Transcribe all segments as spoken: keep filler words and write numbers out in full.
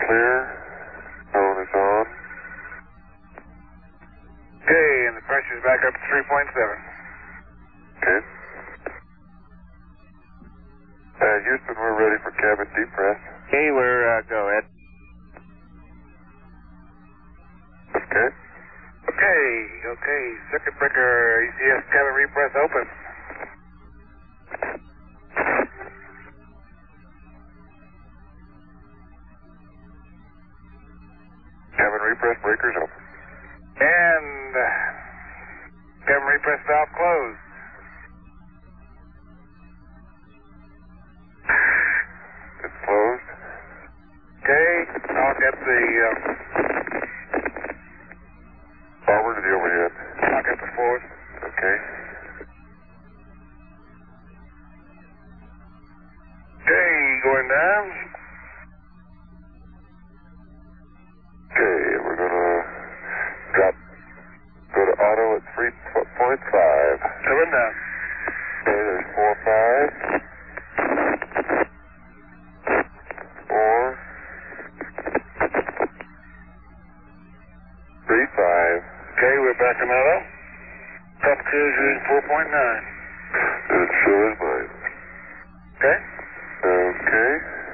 clear. Phone is on. Okay, and the pressure's back up to three point seven. Okay. Uh, Houston, we're ready for cabin depress. Okay, we're, uh, go ahead. Okay. Okay, okay, circuit breaker, E C S cabin repress open. Cabin repress breakers open. And uh, cabin repress valve closed. It's closed. Okay, I'll get the, um, Forward to the overhead. I'll get the forward. Okay. Okay, going down. Okay, we're gonna drop, go to auto at three point five. Coming down. Okay, there's four five. Four. Three five. Okay, we're back in auto. Top cruise using four point nine. It sure is mine. Okay. Okay.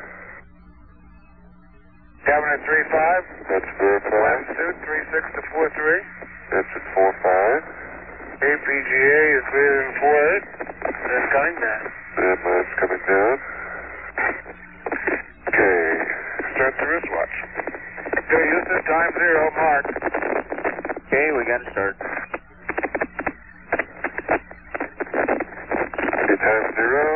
Cabin at three five. That's verified. Altitude three six to four three. That's at four five. A P G A is clearing four eight. It's coming down. And mine's coming down. Okay. Start the wristwatch. Okay, Houston, time zero, mark. Okay, we got to start. Okay, time zero.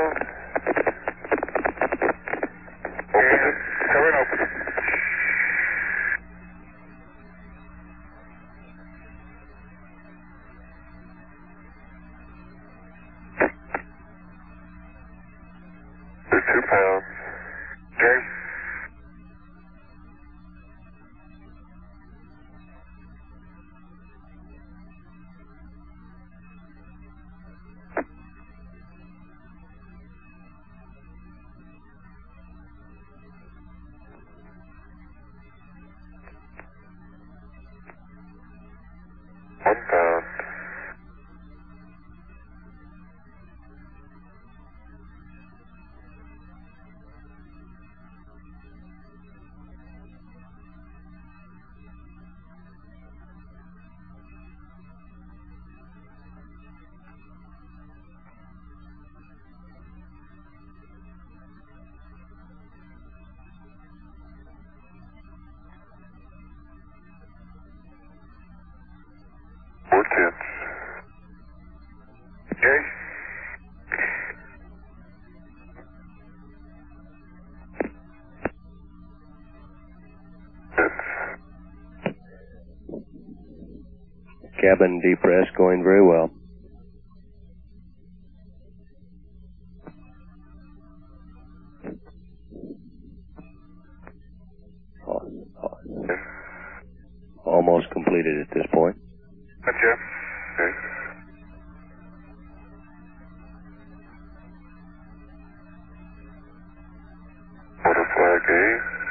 Open it. Cover and open. There's two pounds. Okay. One pound. Four tenths. Okay. Cabin depress going very well. Almost completed at this point. Gotcha. Okay. Order flag A.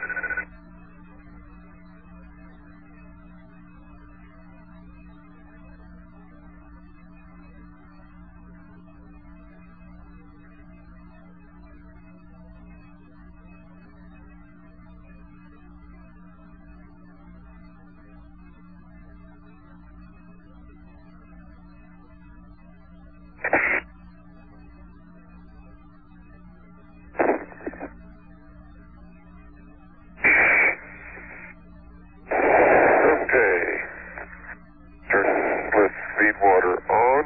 Okay. Turn split feed water on.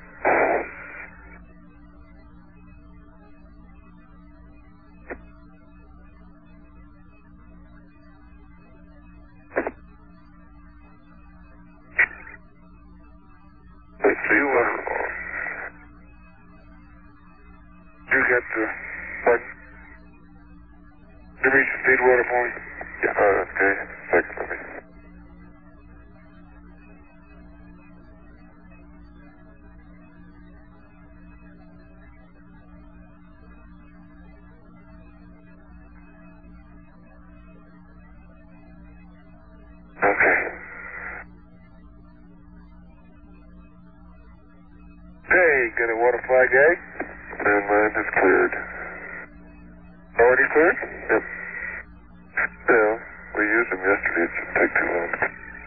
Split feed water on. You get the button. Give me some feed water for me. Yeah, uh, okay. Second for me. flag A. And land is cleared. Already cleared? Yep. Yeah, we used them yesterday. It shouldn't take too long.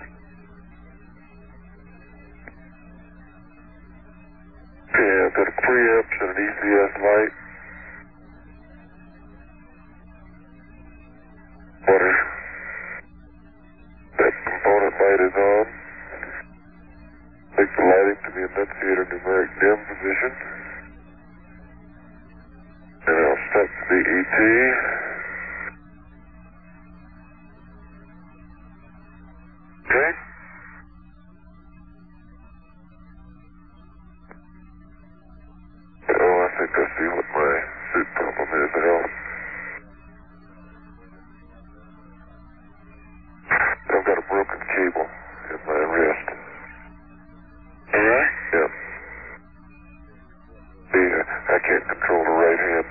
Okay, I've got a preamps and an E C S light. Water. That component light is on. Take the lighting to the enunciator numeric dim position. And I'll set the E T. Okay. Oh, I think I see what my suit problem is now. I've got a broken cable in my wrist. Alright. Yep. The, uh, I can't control the right hand.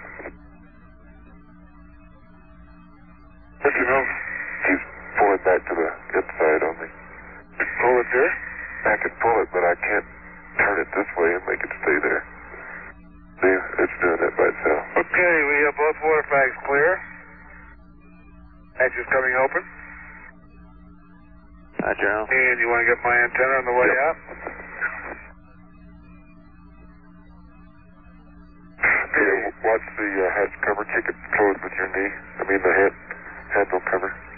What you know? Keeps pulling back to the inside on me. Pull it there? I can pull it, but I can't turn it this way and make it stay there. See, it's doing that by itself. Okay, we have both water flags clear. Hatch is coming open. Hi, General. And you want to get my antenna on the way Yep. out? Okay, watch the uh, hatch cover. Kick it closed with your knee. I mean the hand, handle cover.